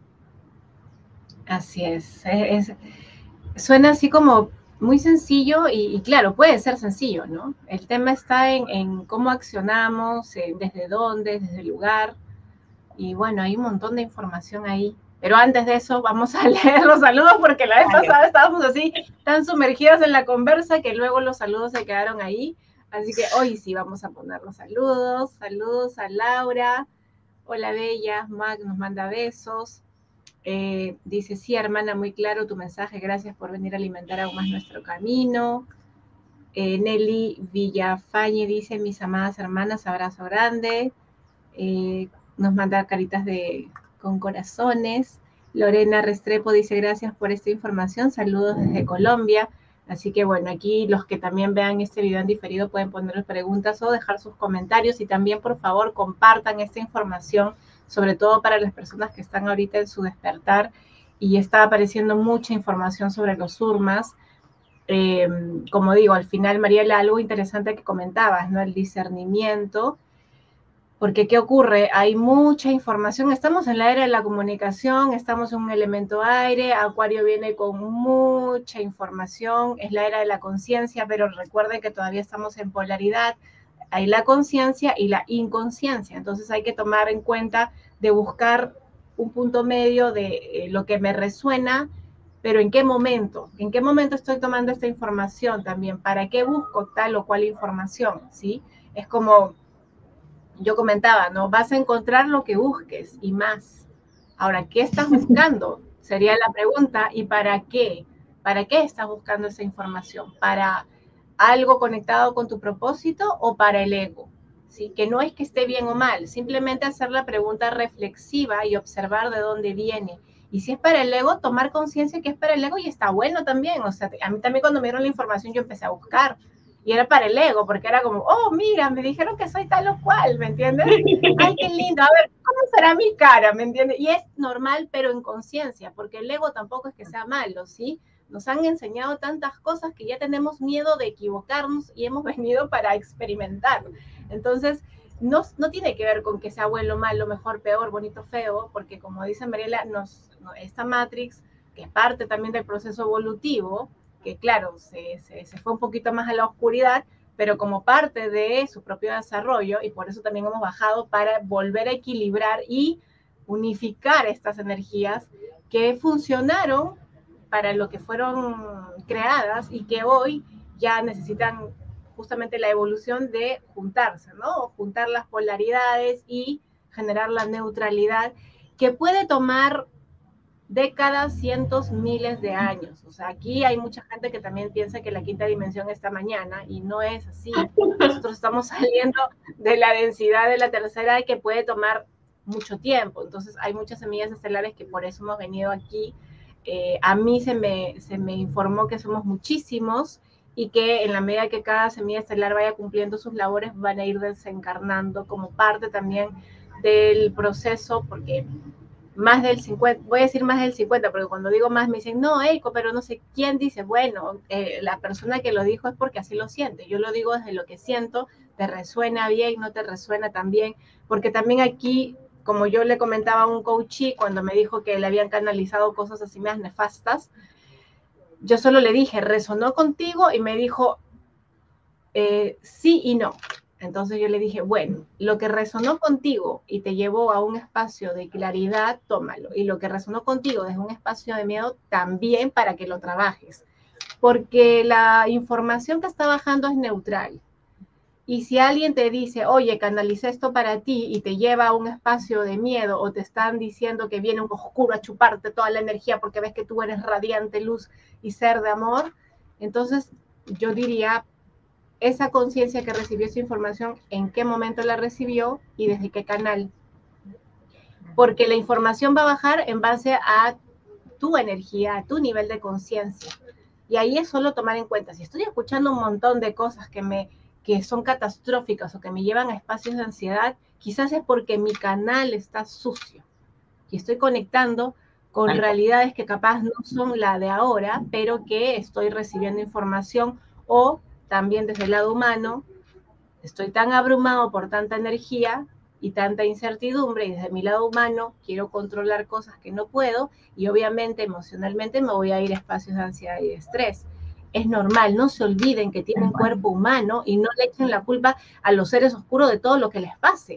Así es, es, es, suena así como muy sencillo y, y claro, puede ser sencillo, ¿no? El tema está en, en cómo accionamos, eh, desde dónde, desde el lugar, y bueno, hay un montón de información ahí, Pero antes de eso, vamos a leer los saludos, porque la vez pasada estábamos así, tan sumergidos en la conversa, que luego los saludos se quedaron ahí. Así que hoy sí vamos a poner los saludos. Saludos a Laura. Hola, Bella. Mac nos manda besos. Eh, dice, sí, hermana, muy claro tu mensaje. Gracias por venir a alimentar aún más nuestro camino. Eh, Nelly Villafañe dice, mis amadas hermanas, abrazo grande. Eh, nos manda caritas de, con corazones. Lorena Restrepo dice, gracias por esta información. Saludos desde Colombia. Así que bueno, aquí los que también vean este video en diferido pueden poner preguntas o dejar sus comentarios, y también por favor compartan esta información, sobre todo para las personas que están ahorita en su despertar y está apareciendo mucha información sobre los urmas. Eh, como digo, al final, Mariela, algo interesante que comentabas, ¿no? El discernimiento. Porque, ¿qué ocurre? Hay mucha información, estamos en la era de la comunicación, estamos en un elemento aire, Acuario viene con mucha información, es la era de la conciencia, pero recuerden que todavía estamos en polaridad, hay la conciencia y la inconsciencia, entonces hay que tomar en cuenta de buscar un punto medio de eh, lo que me resuena, pero ¿en qué momento? ¿En qué momento estoy tomando esta información también? ¿Para qué busco tal o cual información? ¿Sí? Es como yo comentaba, ¿no? Vas a encontrar lo que busques y más. Ahora, ¿qué estás buscando? Sería la pregunta. ¿Y para qué? ¿Para qué estás buscando esa información? ¿Para algo conectado con tu propósito o para el ego? ¿Sí? Que no es que esté bien o mal, simplemente hacer la pregunta reflexiva y observar de dónde viene. Y si es para el ego, tomar conciencia que es para el ego y está bueno también. O sea, a mí también cuando me dieron la información yo empecé a buscar. Y era para el ego, porque era como, oh, mira, me dijeron que soy tal o cual, ¿me entiendes? Ay, qué lindo, a ver, ¿cómo será mi cara? ¿Me entiendes? Y es normal, pero en conciencia, porque el ego tampoco es que sea malo, ¿sí? Nos han enseñado tantas cosas que ya tenemos miedo de equivocarnos y hemos venido para experimentar. Entonces, no, no tiene que ver con que sea bueno, malo, mejor, peor, bonito, feo, porque como dice Mariela, nos, esta Matrix, que es parte también del proceso evolutivo, que claro, se, se, se fue un poquito más a la oscuridad, pero como parte de su propio desarrollo, y por eso también hemos bajado para volver a equilibrar y unificar estas energías que funcionaron para lo que fueron creadas y que hoy ya necesitan justamente la evolución de juntarse, ¿no? Juntar las polaridades y generar la neutralidad, que puede tomar décadas, cientos, miles de años. O sea, aquí hay mucha gente que también piensa que la quinta dimensión está mañana, y no es así. Nosotros estamos saliendo de la densidad de la tercera, que puede tomar mucho tiempo. Entonces, hay muchas semillas estelares que por eso hemos venido aquí. Eh, a mí se me, se me informó que somos muchísimos y que en la medida que cada semilla estelar vaya cumpliendo sus labores, van a ir desencarnando como parte también del proceso, porque más del cincuenta, voy a decir más del cincuenta, porque cuando digo más me dicen, no, Eiko, pero no sé quién dice, bueno, eh, la persona que lo dijo es porque así lo siente, yo lo digo desde lo que siento, te resuena bien, no te resuena tan bien, porque también aquí, como yo le comentaba a un coachee cuando me dijo que le habían canalizado cosas así más nefastas, yo solo le dije, ¿resonó contigo? Y me dijo, eh, sí y no. Entonces yo le dije, bueno, lo que resonó contigo y te llevó a un espacio de claridad, tómalo. Y lo que resonó contigo desde un espacio de miedo, también, para que lo trabajes. Porque la información que está bajando es neutral. Y si alguien te dice, oye, canalicé esto para ti, y te lleva a un espacio de miedo, o te están diciendo que viene un oscuro a chuparte toda la energía porque ves que tú eres radiante luz y ser de amor, entonces yo diría, esa conciencia que recibió esa información, en qué momento la recibió y desde qué canal. Porque la información va a bajar en base a tu energía, a tu nivel de conciencia. Y ahí es solo tomar en cuenta, si estoy escuchando un montón de cosas que, me, que son catastróficas o que me llevan a espacios de ansiedad, quizás es porque mi canal está sucio y estoy conectando con Algo. realidades que capaz no son la de ahora, pero que estoy recibiendo información, o también desde el lado humano, estoy tan abrumado por tanta energía y tanta incertidumbre, y desde mi lado humano quiero controlar cosas que no puedo, y obviamente emocionalmente me voy a ir a espacios de ansiedad y de estrés. Es normal, no se olviden que tienen cuerpo humano y no le echen la culpa a los seres oscuros de todo lo que les pase,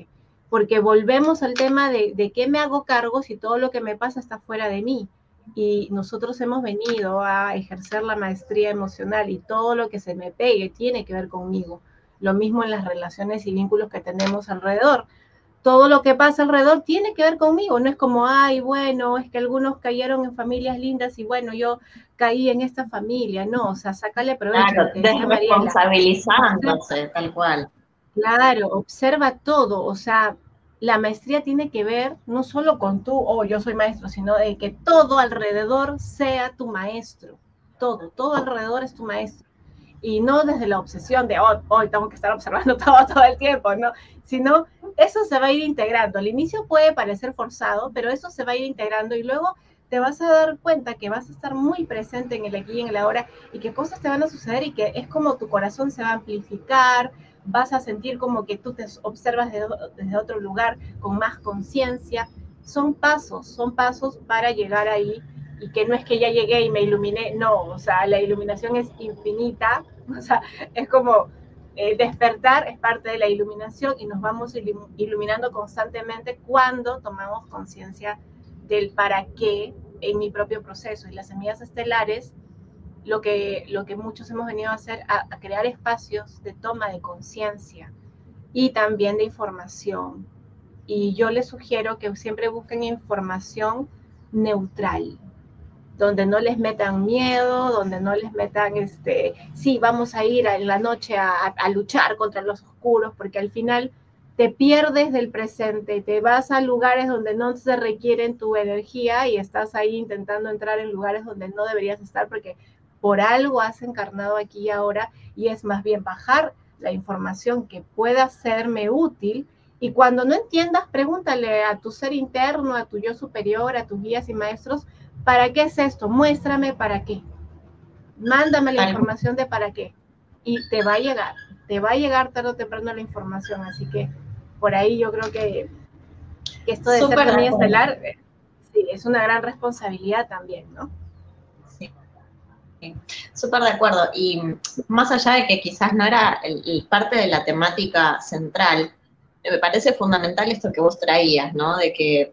porque volvemos al tema de, de qué me hago cargo si todo lo que me pasa está fuera de mí. Y nosotros hemos venido a ejercer la maestría emocional y todo lo que se me pegue tiene que ver conmigo. Lo mismo en las relaciones y vínculos que tenemos alrededor. Todo lo que pasa alrededor tiene que ver conmigo. No es como, ay, bueno, es que algunos cayeron en familias lindas y bueno, yo caí en esta familia. No, o sea, sácale provecho. Claro, Lo que decía Mariela. desresponsabilizándose, tal cual. Claro, observa todo, o sea, la maestría tiene que ver no solo con tú, oh, yo soy maestro, sino de que todo alrededor sea tu maestro, todo, todo alrededor es tu maestro. Y no desde la obsesión de, oh, hoy tengo que estar observando todo, todo el tiempo, ¿no? Sino eso se va a ir integrando. Al inicio puede parecer forzado, pero eso se va a ir integrando y luego te vas a dar cuenta que vas a estar muy presente en el aquí y en el ahora y que cosas te van a suceder y que es como tu corazón se va a amplificar, vas a sentir como que tú te observas desde, desde otro lugar con más conciencia. Son pasos, son pasos para llegar ahí y que no es que ya llegué y me iluminé, no, o sea, la iluminación es infinita, o sea, es como eh, despertar es parte de la iluminación y nos vamos iluminando constantemente cuando tomamos conciencia del para qué en mi propio proceso. Y las semillas estelares, lo que, lo que muchos hemos venido a hacer, a, a crear espacios de toma de conciencia y también de información. Y yo les sugiero que siempre busquen información neutral, donde no les metan miedo, donde no les metan, este, sí, vamos a ir en la noche a, a luchar contra los oscuros, porque al final te pierdes del presente, te vas a lugares donde no se requieren tu energía y estás ahí intentando entrar en lugares donde no deberías estar, porque por algo has encarnado aquí y ahora, y es más bien bajar la información que pueda serme útil. Y cuando no entiendas, pregúntale a tu ser interno, a tu yo superior, a tus guías y maestros, ¿para qué es esto? Muéstrame para qué. Mándame la información de para qué. Y te va a llegar, te va a llegar tarde o temprano la información. Así que por ahí yo creo que, que esto de Super ser semilla estelar, sí, es una gran responsabilidad también, ¿no? Sí. Súper de acuerdo. Y más allá de que quizás no era el, el parte de la temática central, me parece fundamental esto que vos traías, ¿no? De que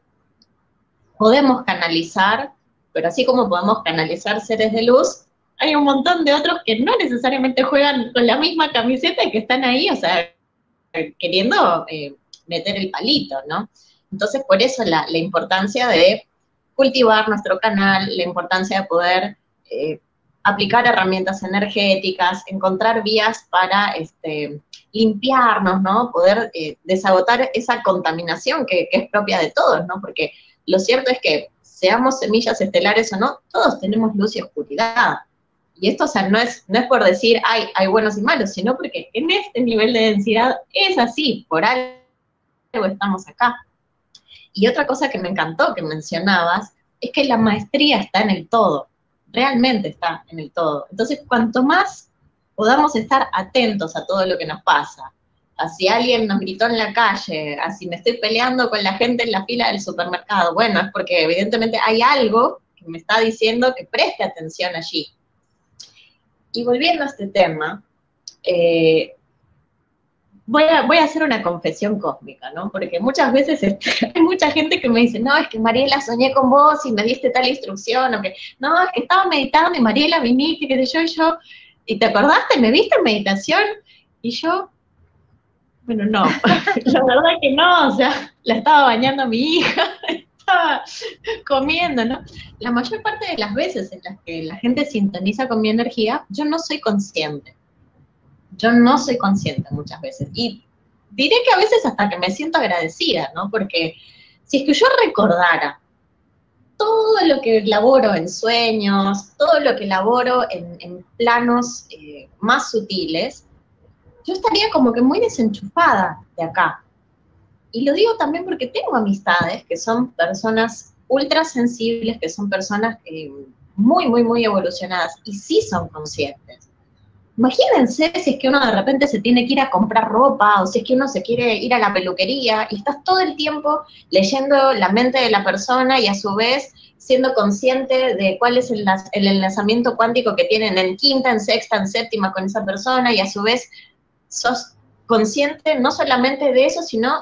podemos canalizar, pero así como podemos canalizar seres de luz, hay un montón de otros que no necesariamente juegan con la misma camiseta y que están ahí, o sea, queriendo eh, meter el palito, ¿no? Entonces, por eso la, la importancia de cultivar nuestro canal, la importancia de poder eh, aplicar herramientas energéticas, encontrar vías para este, limpiarnos, ¿no? Poder eh, desagotar esa contaminación que, que es propia de todos, ¿no? Porque lo cierto es que, seamos semillas estelares o no, todos tenemos luz y oscuridad. Y esto, o sea, no es, no es por decir, ay, hay buenos y malos, sino porque en este nivel de densidad es así, por algo estamos acá. Y otra cosa que me encantó que mencionabas, es que la maestría está en el todo, realmente está en el todo. Entonces, cuanto más podamos estar atentos a todo lo que nos pasa, a si alguien nos gritó en la calle, a si me estoy peleando con la gente en la fila del supermercado, bueno, es porque evidentemente hay algo que me está diciendo que preste atención allí. Y volviendo a este tema, eh, voy, a, voy a hacer una confesión cósmica, ¿no? Porque muchas veces este, hay mucha gente que me dice, no, es que Mariela, soñé con vos y me diste tal instrucción, o que, no, es que estaba meditando y Mariela viniste, que sé yo, y yo, ¿y te acordaste? ¿Me viste en meditación? Y yo, bueno, no, la verdad que no, o sea, la estaba bañando a mi hija, estaba comiendo, ¿no? La mayor parte de las veces en las que la gente sintoniza con mi energía, yo no soy consciente. Yo no soy consciente muchas veces. Y diré que a veces hasta que me siento agradecida, ¿no? Porque si es que yo recordara todo lo que elaboro en sueños, todo lo que elaboro en, en planos eh, más sutiles, yo estaría como que muy desenchufada de acá. Y lo digo también porque tengo amistades que son personas ultra sensibles, que son personas eh, muy, muy, muy evolucionadas, y sí son conscientes. Imagínense si es que uno de repente se tiene que ir a comprar ropa, o si es que uno se quiere ir a la peluquería, y estás todo el tiempo leyendo la mente de la persona, y a su vez siendo consciente de cuál es el, el enlazamiento cuántico que tienen en quinta, en sexta, en séptima con esa persona, y a su vez sos consciente no solamente de eso, sino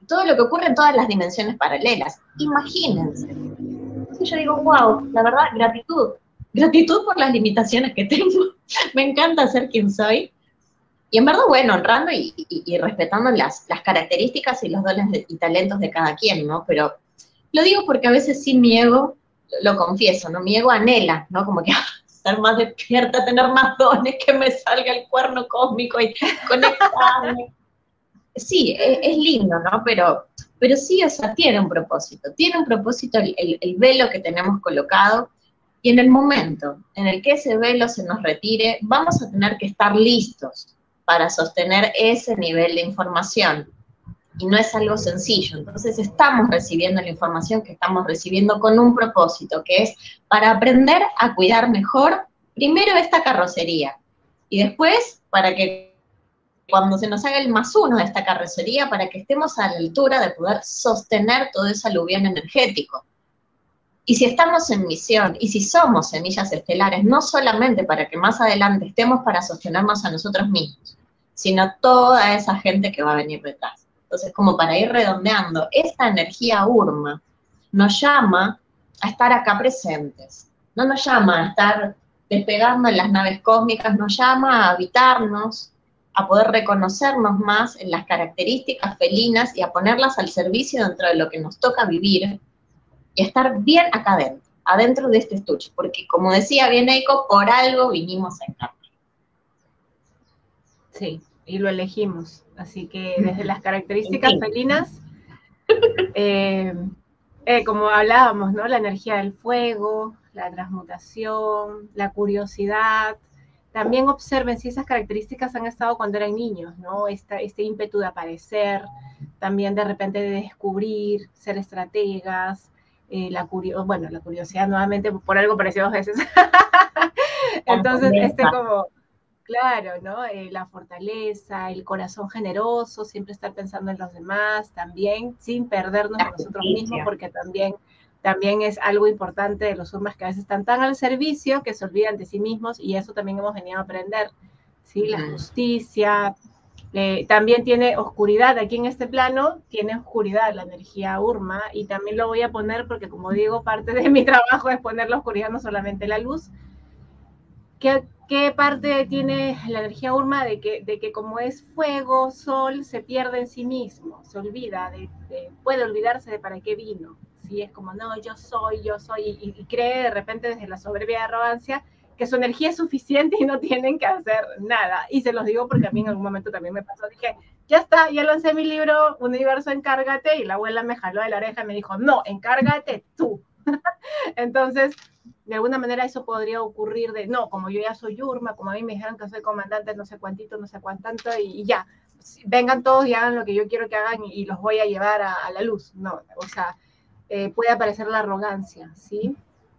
todo lo que ocurre en todas las dimensiones paralelas. Imagínense. Entonces yo digo, wow, la verdad, gratitud. Gratitud por las limitaciones que tengo. Me encanta ser quien soy. Y en verdad, bueno, honrando y, y, y respetando las, las características y los dones de, y talentos de cada quien, ¿no? Pero lo digo porque a veces sí mi ego, lo, lo confieso, ¿no? Mi ego anhela, ¿no? Como que estar más despierta, tener más dones, que me salga el cuerno cósmico y conectarme. Sí, es, es lindo, ¿no? Pero, pero sí, o sea, tiene un propósito. Tiene un propósito el, el, el velo que tenemos colocado. Y en el momento en el que ese velo se nos retire, vamos a tener que estar listos para sostener ese nivel de información. Y no es algo sencillo. Entonces estamos recibiendo la información que estamos recibiendo con un propósito, que es para aprender a cuidar mejor, primero esta carrocería, y después para que cuando se nos haga el más uno de esta carrocería, para que estemos a la altura de poder sostener todo ese aluvión energético. Y si estamos en misión, y si somos semillas estelares, no solamente para que más adelante estemos para sostenernos a nosotros mismos, sino toda esa gente que va a venir detrás. Entonces, como para ir redondeando, esta energía Urma nos llama a estar acá presentes, no nos llama a estar despegando en las naves cósmicas, nos llama a habitarnos, a poder reconocernos más en las características felinas y a ponerlas al servicio dentro de lo que nos toca vivir, y estar bien acá adentro, adentro de este estuche, porque como decía bien Eiko, por algo vinimos acá. Sí, y lo elegimos, así que desde las características felinas, eh, eh, como hablábamos, ¿no? La energía del fuego, la transmutación, la curiosidad. También observen si esas características han estado cuando eran niños, ¿no? Esta, este ímpetu de aparecer, también de repente de descubrir, ser estrategas, eh, la, curio bueno, la curiosidad nuevamente, por algo apareció dos veces. Entonces, este como, claro, ¿no? Eh, la fortaleza, el corazón generoso, siempre estar pensando en los demás, también sin perdernos de nosotros mismos, porque también, también es algo importante de los Urmas que a veces están tan al servicio que se olvidan de sí mismos, y eso también hemos venido a aprender, ¿sí? La justicia, eh, también tiene oscuridad, aquí en este plano tiene oscuridad la energía Urma, y también lo voy a poner porque, como digo, parte de mi trabajo es poner la oscuridad, no solamente la luz. ¿Qué, ¿Qué parte tiene la energía Urma? De que, de que como es fuego, sol, se pierde en sí mismo, se olvida, de, de, puede olvidarse de para qué vino. ¿Sí? Es como, no, yo soy, yo soy, y, y cree de repente desde la soberbia y arrogancia que su energía es suficiente y no tienen que hacer nada. Y se los digo porque a mí en algún momento también me pasó, dije, ya está, ya lancé mi libro, Universo, encárgate, y la abuela me jaló de la oreja y me dijo, no, encárgate tú. Entonces, de alguna manera eso podría ocurrir de, no, como yo ya soy Urma, como a mí me dijeron que soy comandante no sé cuántito, no sé cuántanto, y, y ya, vengan todos y hagan lo que yo quiero que hagan y, y los voy a llevar a, a la luz. No, o sea, eh, puede aparecer la arrogancia, ¿sí?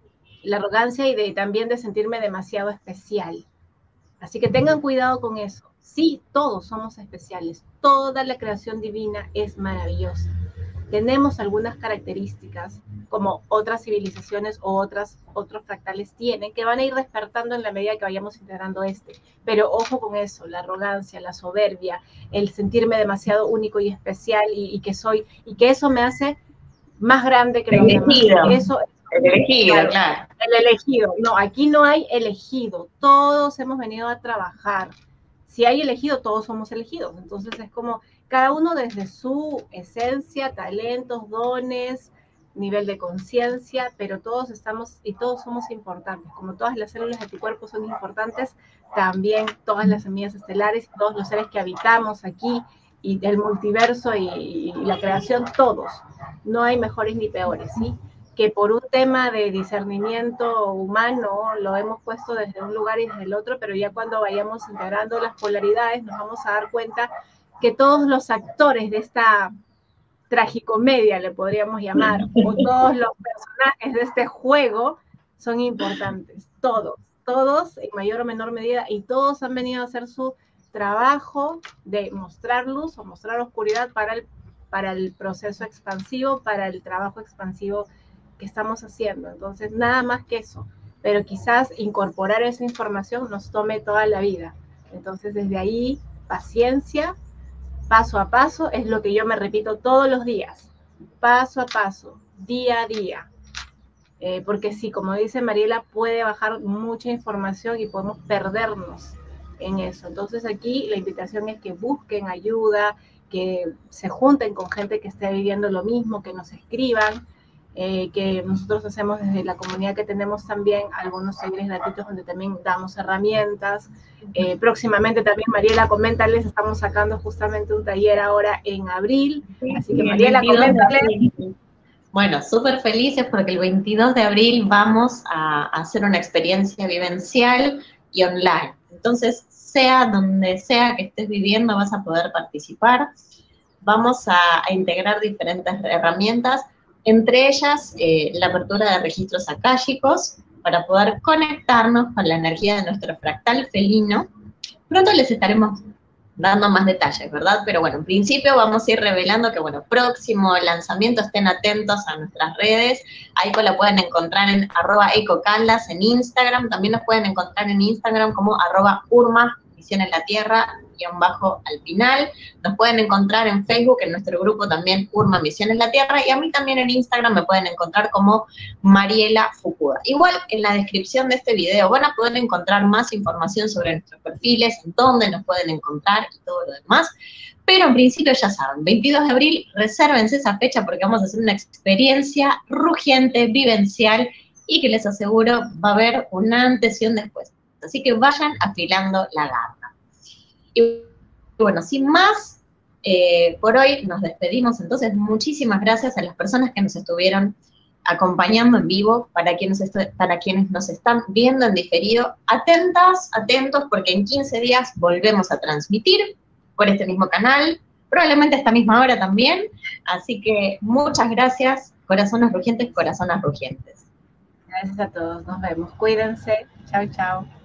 La arrogancia y de, también de sentirme demasiado especial. Así que tengan cuidado con eso. Sí, todos somos especiales, toda la creación divina es maravillosa. Tenemos algunas características como otras civilizaciones o otras, otros fractales tienen, que van a ir despertando en la medida que vayamos integrando este. Pero ojo con eso, la arrogancia, la soberbia, el sentirme demasiado único y especial y, y que soy, y que eso me hace más grande que los elegido. demás. Eso, el elegido, claro, claro. El elegido. No, aquí no hay elegido. Todos hemos venido a trabajar. Si hay elegido, todos somos elegidos. Entonces es como cada uno desde su esencia, talentos, dones, nivel de conciencia, pero todos estamos y todos somos importantes. Como todas las células de tu cuerpo son importantes, también todas las semillas estelares, todos los seres que habitamos aquí, y el multiverso y, y la creación, todos. No hay mejores ni peores, ¿sí? Que por un tema de discernimiento humano lo hemos puesto desde un lugar y desde el otro, pero ya cuando vayamos integrando las polaridades nos vamos a dar cuenta que todos los actores de esta tragicomedia, le podríamos llamar, o todos los personajes de este juego son importantes, todos, todos en mayor o menor medida, y todos han venido a hacer su trabajo de mostrar luz o mostrar oscuridad para el, para el proceso expansivo, para el trabajo expansivo que estamos haciendo. Entonces, nada más que eso, pero quizás incorporar esa información nos tome toda la vida. Entonces, desde ahí, paciencia, paso a paso, es lo que yo me repito todos los días, paso a paso, día a día. Eh, porque sí, como dice Mariela, puede bajar mucha información y podemos perdernos en eso. Entonces aquí la invitación es que busquen ayuda, que se junten con gente que esté viviendo lo mismo, que nos escriban, eh, que nosotros hacemos desde la comunidad que tenemos también algunos talleres gratuitos donde también damos herramientas. Eh, próximamente también, Mariela, coméntales, estamos sacando justamente un taller ahora en abril, así que Mariela, coméntales. Bueno, súper felices porque el veintidós de abril vamos a hacer una experiencia vivencial y online. Entonces, sea donde sea que estés viviendo, vas a poder participar. Vamos a, a integrar diferentes herramientas, entre ellas eh, la apertura de registros akáshicos para poder conectarnos con la energía de nuestro fractal felino. Pronto les estaremos dando más detalles, ¿verdad? Pero bueno, en principio vamos a ir revelando que, bueno, próximo lanzamiento, estén atentos a nuestras redes. A Aiko la pueden encontrar en arroba eicocaldas en Instagram, también nos pueden encontrar en Instagram como arroba urma, misión en la tierra, guión bajo al final. Nos pueden encontrar en Facebook, en nuestro grupo también Urma Misión en la Tierra, y a mí también en Instagram me pueden encontrar como Mariela Fukuda. Igual en la descripción de este video van a poder encontrar más información sobre nuestros perfiles, en dónde nos pueden encontrar y todo lo demás. Pero en principio ya saben, veintidós de abril, resérvense esa fecha porque vamos a hacer una experiencia rugiente, vivencial, y que les aseguro va a haber un antes y un después. Así que vayan afilando la garra. Y bueno, sin más, eh, por hoy nos despedimos. Entonces, muchísimas gracias a las personas que nos estuvieron acompañando en vivo, para quienes, para quienes nos están viendo en diferido. Atentas, atentos, porque en quince días volvemos a transmitir por este mismo canal, probablemente a esta misma hora también. Así que muchas gracias, corazones rugientes, corazonas rugientes. Gracias a todos, nos vemos. Cuídense. Chao, chao.